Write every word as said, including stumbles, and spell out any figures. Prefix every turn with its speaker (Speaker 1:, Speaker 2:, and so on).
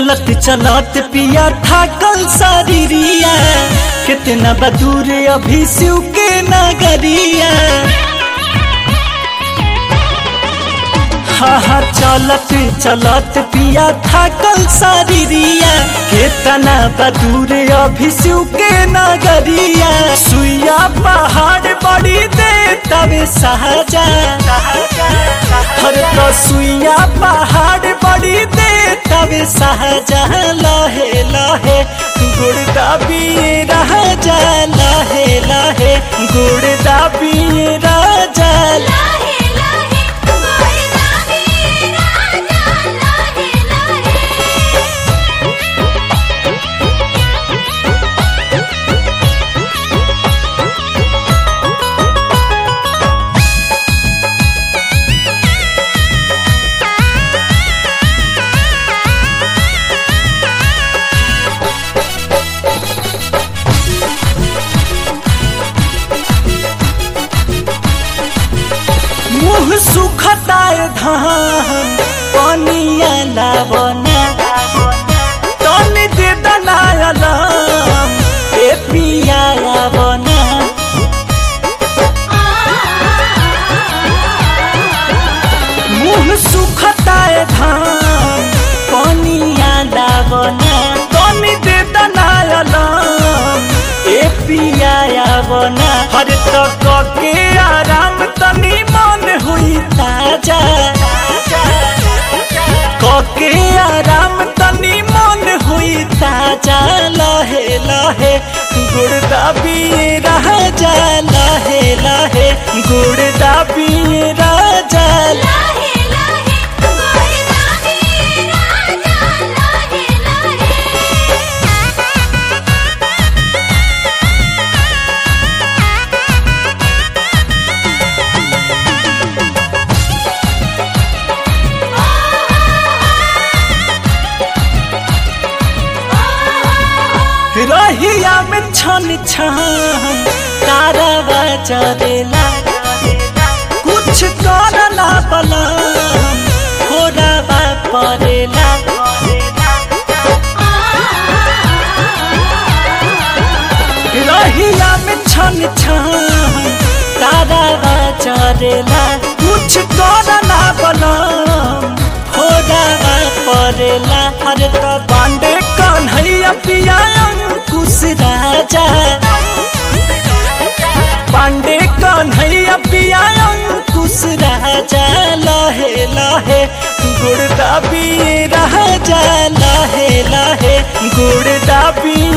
Speaker 1: चलत चलत पिया थाकल शरीरिया, कितना बदूर अभी शिव के नगरिया। हा हा चलत चलत पिया थाकल शरीरिया, कितना बदूर अभी शिव के नगरिया। सुइया पहाड़ बड़ी दे तबे सहजा, हर तो सुइया पहाड़ बड़ी दे तबे सहजा। लहे लहे गुड़ दाबी राजा, लहे लहे गुड़ दाबी राजा। मुँह सुखताए धान पनिया लावना, तन दे दनायला ए पिया लावना। मुँह सुखताए धान पनिया लावना, तन दे दनायला ए पिया लावना। हर तक के आराम तनी मन हुई ताजा, कके आराम तनी मन हुई ताजा। लहे लहे गुड़ दाबी राजा, लहे लहे गुड़ दाबी राजा। रहिया में छन छन तारा बजरेला, कुछ करला बला होराबा परेला। रहिया में छन छन तारा बजरेला, कुछ करला बला होराबा परेला। हर तो बांडे कन्हैया पिया अंकुश राजा, पांडे कन्हैया पिया अंकुश राजा। लहे लहे गुड़ दाबी राजा, लहे लहे गुड़ दाबी